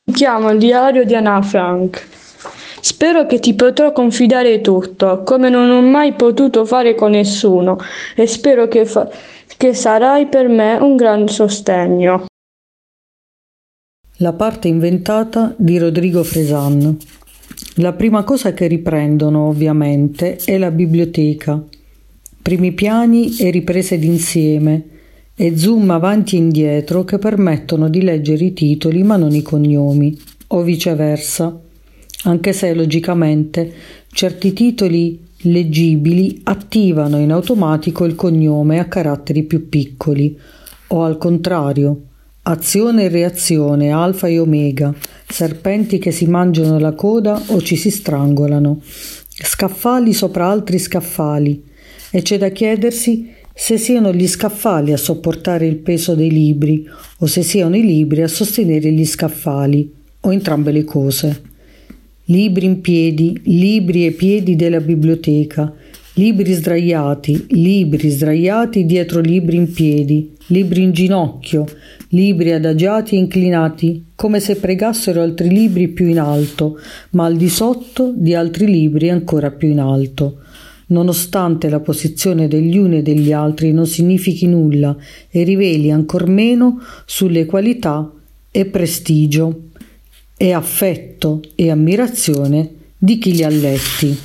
Mi chiamo il diario di Anna Frank. Spero che ti potrò confidare tutto, come non ho mai potuto fare con nessuno, e spero che sarai per me un gran sostegno. La parte inventata di Rodrigo Fresan. La prima cosa che riprendono, ovviamente, è la biblioteca. Primi piani e riprese d'insieme e zoom avanti e indietro che permettono di leggere i titoli ma non i cognomi, o viceversa, anche se logicamente certi titoli leggibili attivano in automatico il cognome a caratteri più piccoli, o al contrario, azione e reazione, alfa e omega, serpenti che si mangiano la coda o ci si strangolano, scaffali sopra altri scaffali, e c'è da chiedersi se siano gli scaffali a sopportare il peso dei libri o se siano i libri a sostenere gli scaffali, o entrambe le cose. Libri in piedi, libri e piedi della biblioteca, libri sdraiati dietro libri in piedi, libri in ginocchio, libri adagiati e inclinati, come se pregassero altri libri più in alto, ma al di sotto di altri libri ancora più in alto. Nonostante la posizione degli uni e degli altri non significhi nulla e riveli ancor meno sulle qualità e prestigio e affetto e ammirazione di chi li ha letti.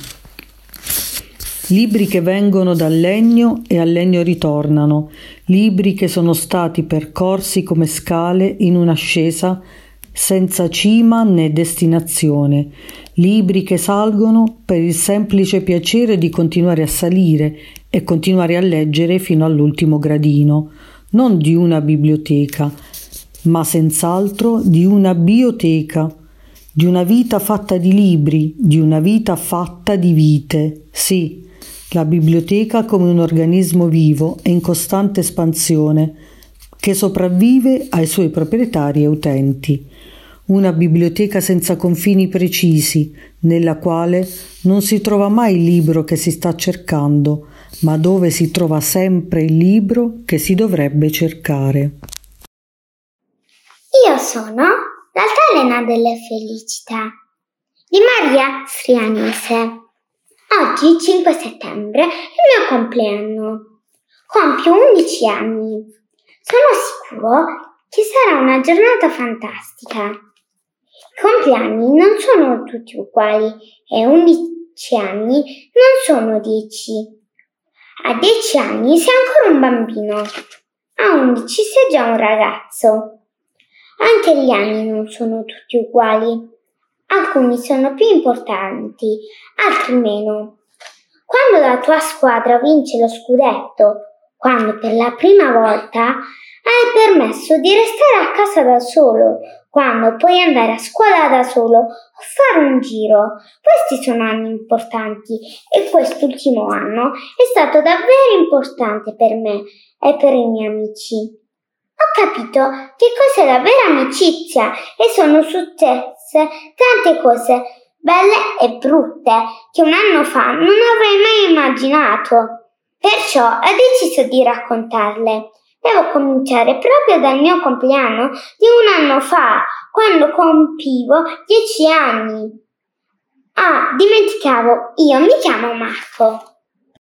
Libri che vengono dal legno e al legno ritornano, libri che sono stati percorsi come scale in un'ascesa senza cima né destinazione, libri che salgono per il semplice piacere di continuare a salire e continuare a leggere fino all'ultimo gradino, non di una biblioteca, ma senz'altro di una bioteca, di una vita fatta di libri, di una vita fatta di vite, sì, la biblioteca come un organismo vivo e in costante espansione, che sopravvive ai suoi proprietari e utenti. Una biblioteca senza confini precisi, nella quale non si trova mai il libro che si sta cercando, ma dove si trova sempre il libro che si dovrebbe cercare. Io sono l'altalena delle felicità di Maria Strianese. Oggi, 5 settembre, è il mio compleanno. Compio 11 anni. Sono sicuro che sarà una giornata fantastica. I compleanni non sono tutti uguali e 11 anni non sono 10. A 10 anni sei ancora un bambino. A 11 sei già un ragazzo. Anche gli anni non sono tutti uguali. Alcuni sono più importanti, altri meno. Quando la tua squadra vince lo scudetto, quando per la prima volta hai permesso di restare a casa da solo, quando puoi andare a scuola da solo o fare un giro, questi sono anni importanti e quest'ultimo anno è stato davvero importante per me e per i miei amici. Ho capito che cos'è la vera amicizia e sono successe tante cose belle e brutte che un anno fa non avrei mai immaginato. Perciò ho deciso di raccontarle. Devo cominciare proprio dal mio compleanno di un anno fa, quando compivo 10 anni. Ah, dimenticavo, io mi chiamo Marco.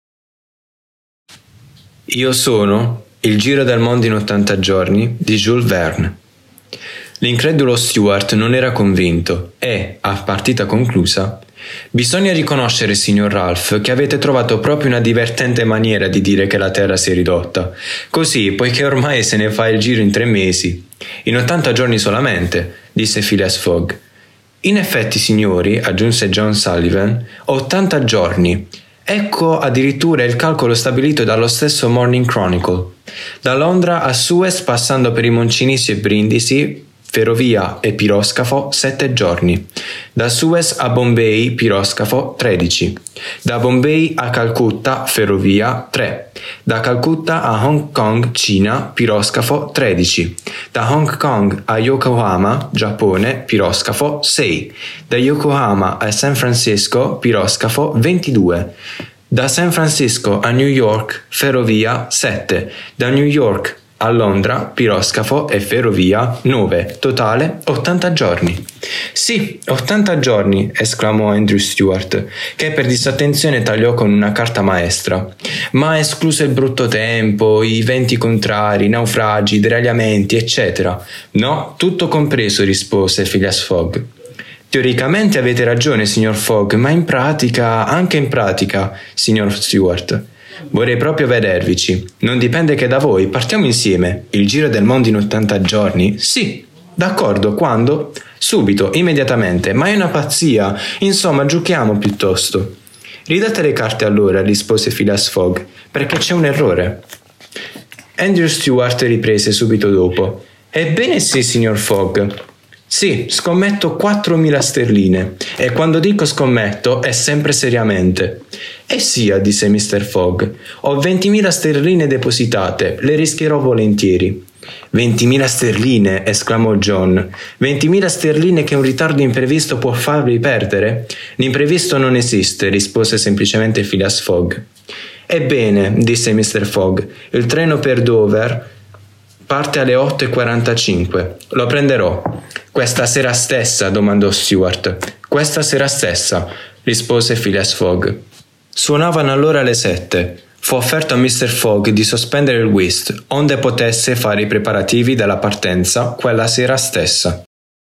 Io sono Il giro del mondo in 80 giorni di Jules Verne. L'incredulo Stuart non era convinto e, a partita conclusa, bisogna riconoscere, signor Ralph, che avete trovato proprio una divertente maniera di dire che la Terra si è ridotta. Così, poiché ormai se ne fa il giro in 3 mesi. In 80 giorni solamente, disse Phileas Fogg. In effetti, signori, aggiunse John Sullivan, 80 giorni. Ecco addirittura il calcolo stabilito dallo stesso Morning Chronicle. Da Londra a Suez, passando per i Moncinisi e Brindisi, ferrovia e piroscafo 7 giorni. Da Suez a Bombay, piroscafo 13. Da Bombay a Calcutta, ferrovia 3. Da Calcutta a Hong Kong, Cina, piroscafo 13. Da Hong Kong a Yokohama, Giappone, piroscafo 6. Da Yokohama a San Francisco, piroscafo 22. Da San Francisco a New York, ferrovia 7. Da New York A Londra, piroscafo e ferrovia 9, totale 80 giorni. Sì, 80 giorni, esclamò Andrew Stuart, che per disattenzione tagliò con una carta maestra. Ma escluso il brutto tempo, i venti contrari, i naufragi, i deragliamenti, eccetera. No, tutto compreso, rispose Phileas Fogg. Teoricamente avete ragione, signor Fogg, ma anche in pratica, signor Stuart. Vorrei proprio vedervici. Non dipende che da voi. Partiamo insieme. Il giro del mondo in 80 giorni? Sì. D'accordo, quando? Subito, immediatamente. Ma è una pazzia. Insomma, giochiamo piuttosto. Ridate le carte allora, rispose Phileas Fogg, perché c'è un errore. Andrew Stuart riprese subito dopo. Ebbene sì, signor Fogg. Sì, scommetto 4.000 sterline, e quando dico scommetto è sempre seriamente. Sia, disse Mr. Fogg, ho 20.000 sterline depositate, le rischierò volentieri. 20.000 sterline, esclamò John. 20.000 sterline che un ritardo imprevisto può farvi perdere? L'imprevisto non esiste, rispose semplicemente Phileas Fogg. Ebbene, disse Mr. Fogg, il treno per Dover parte alle 8:45. Lo prenderò. Questa sera stessa? Domandò Stuart. Questa sera stessa, rispose Phileas Fogg. Suonavano allora le 7. Fu offerto a Mr. Fogg di sospendere il whist, onde potesse fare i preparativi della partenza quella sera stessa.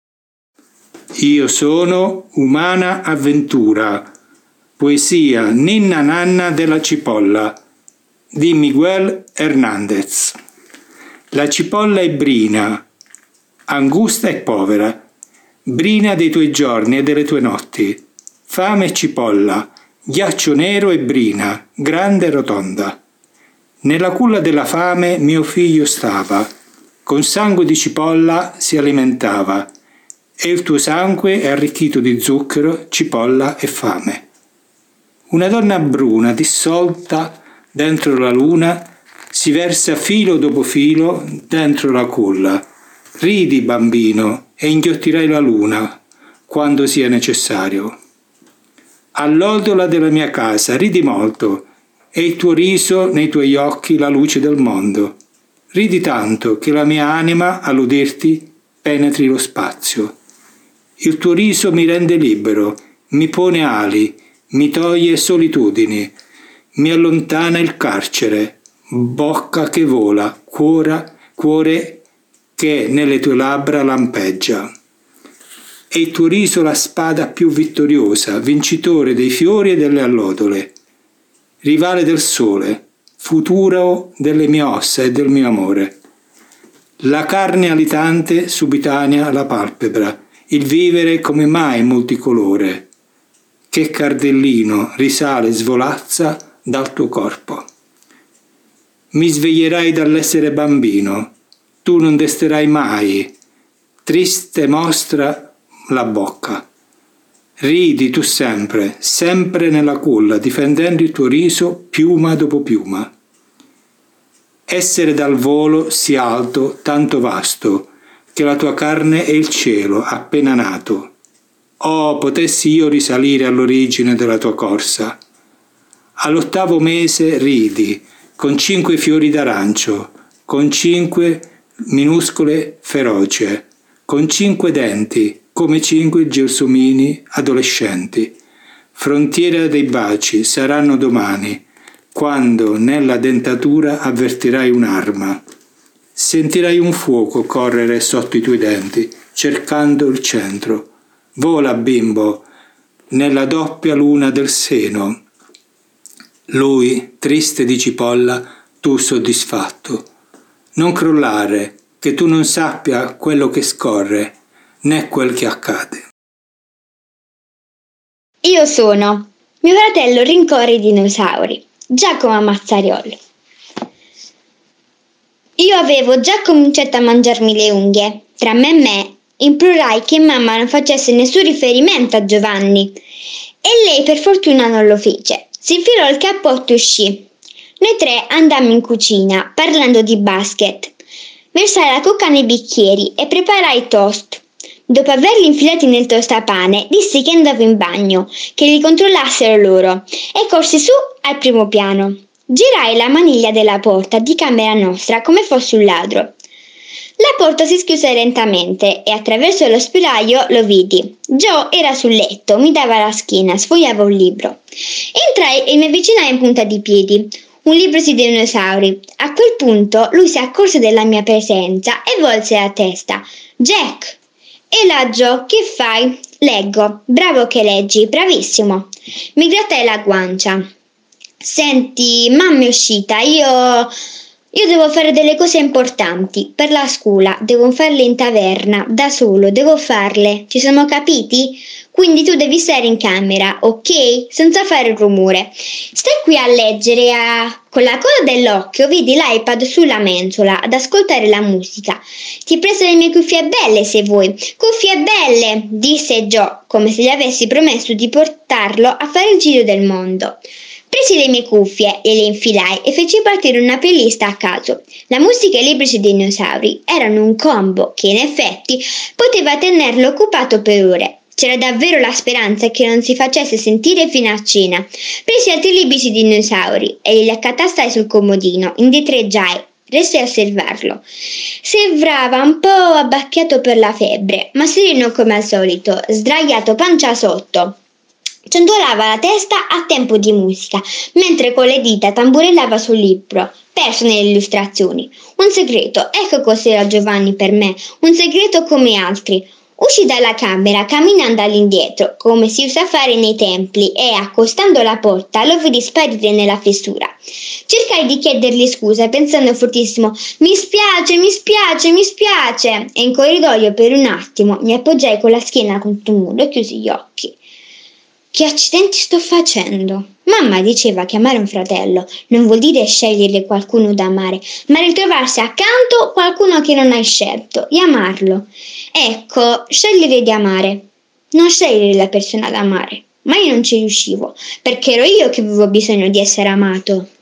Io sono Umana Avventura. Poesia Ninna Nanna della Cipolla di Miguel Hernández. La cipolla è brina, angusta e povera, brina dei tuoi giorni e delle tue notti. Fame e cipolla, ghiaccio nero e brina, grande e rotonda. Nella culla della fame mio figlio stava, con sangue di cipolla si alimentava, e il tuo sangue è arricchito di zucchero, cipolla e fame. Una donna bruna, dissolta dentro la luna, si versa filo dopo filo dentro la culla. Ridi, bambino, e inghiottirai la luna quando sia necessario. All'odola della mia casa ridi molto, e il tuo riso nei tuoi occhi la luce del mondo. Ridi tanto che la mia anima, all'udirti, penetri lo spazio. Il tuo riso mi rende libero, mi pone ali, mi toglie solitudini, mi allontana il carcere, bocca che vola, cuore che nelle tue labbra lampeggia. E il tuo riso la spada più vittoriosa, vincitore dei fiori e delle allodole, rivale del sole, futuro delle mie ossa e del mio amore. La carne alitante subitanea alla palpebra, il vivere come mai multicolore, che cardellino risale e svolazza dal tuo corpo. Mi sveglierai dall'essere bambino, tu non desterai mai, triste mostra la bocca. Ridi tu sempre, sempre nella culla, difendendo il tuo riso piuma dopo piuma. Essere dal volo sì alto, tanto vasto, che la tua carne è il cielo appena nato. Oh, potessi io risalire all'origine della tua corsa. All'8° mese ridi, con 5 fiori d'arancio, con 5 minuscole feroce, con 5 denti, come 5 gelsomini adolescenti. Frontiera dei baci saranno domani, quando nella dentatura avvertirai un'arma. Sentirai un fuoco correre sotto i tuoi denti, cercando il centro. Vola, bimbo, nella doppia luna del seno. Lui, triste di cipolla, tu soddisfatto. Non crollare, che tu non sappia quello che scorre, né quel che accade. Io sono mio fratello rincorre i dinosauri, Giacomo Mazzariol. Io avevo già cominciato a mangiarmi le unghie. Tra me e me implorai che mamma non facesse nessun riferimento a Giovanni, e lei per fortuna non lo fece. Si infilò il cappotto e uscì. Noi 3 andammo in cucina, parlando di basket. Versai la cocca nei bicchieri e preparai i toast. Dopo averli infilati nel tostapane, dissi che andavo in bagno, che li controllassero loro, e corsi su al primo piano. Girai la maniglia della porta di camera nostra come fossi un ladro. La porta si schiuse lentamente e attraverso lo spiraglio lo vidi. Joe era sul letto, mi dava la schiena, sfogliava un libro. Entrai e mi avvicinai in punta di piedi. Un libro sui dinosauri. A quel punto lui si accorse della mia presenza e volse la testa. Jack! E là, Joe, che fai? Leggo. Bravo che leggi, bravissimo. Mi grattai la guancia. Senti, mamma è uscita, io devo fare delle cose importanti per la scuola, devo farle in taverna, da solo, devo farle, ci siamo capiti? Quindi tu devi stare in camera, ok? Senza fare rumore. Stai qui a leggere, con la coda dell'occhio vedi l'iPad sulla mensola, ad ascoltare la musica. Ti presto le mie cuffie belle se vuoi. Cuffie belle, disse Joe, come se gli avessi promesso di portarlo a fare il giro del mondo. Presi le mie cuffie e le infilai e feci partire una playlist a caso. La musica e i libri sui dinosauri erano un combo che in effetti poteva tenerlo occupato per ore. C'era davvero la speranza che non si facesse sentire fino a cena. Presi altri libri sui dinosauri e li accatastai sul comodino, indietreggiai. Restai a osservarlo. Sembrava un po' abbacchiato per la febbre, ma sereno come al solito, sdraiato pancia sotto. Ciondolava la testa a tempo di musica, mentre con le dita tamburellava sul libro, perso nelle illustrazioni. Un segreto, ecco cos'era Giovanni per me, un segreto come altri. Uscì dalla camera camminando all'indietro, come si usa fare nei templi, e accostando la porta lo vidi sparire nella fessura. Cercai di chiedergli scusa pensando fortissimo mi spiace, e in corridoio per un attimo mi appoggiai con la schiena contro il muro e chiusi gli occhi. Che accidenti sto facendo? Mamma diceva che amare un fratello non vuol dire scegliere qualcuno da amare, ma ritrovarsi accanto qualcuno che non hai scelto e amarlo. Ecco, scegliere di amare, non scegliere la persona da amare. Ma io non ci riuscivo, perché ero io che avevo bisogno di essere amato.